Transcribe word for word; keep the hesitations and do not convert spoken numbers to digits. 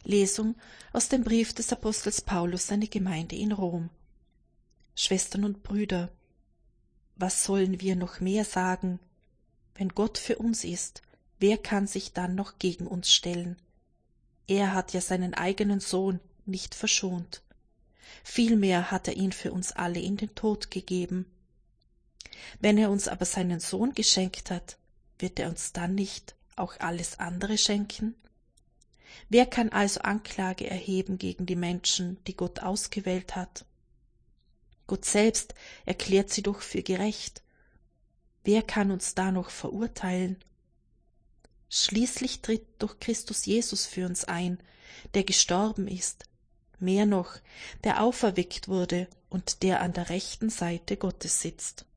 Lesung aus dem Brief des Apostels Paulus an die Gemeinde in Rom. Schwestern und Brüder, was sollen wir noch mehr sagen? Wenn Gott für uns ist, wer kann sich dann noch gegen uns stellen? Er hat ja seinen eigenen Sohn nicht verschont. Vielmehr hat er ihn für uns alle in den Tod gegeben. Wenn er uns aber seinen Sohn geschenkt hat, wird er uns dann nicht auch alles andere schenken? Wer kann also Anklage erheben gegen die Menschen, die Gott ausgewählt hat? Gott selbst erklärt sie doch für gerecht. Wer kann uns da noch verurteilen? Schließlich tritt doch Christus Jesus für uns ein, der gestorben ist, mehr noch, der auferweckt wurde und der an der rechten Seite Gottes sitzt.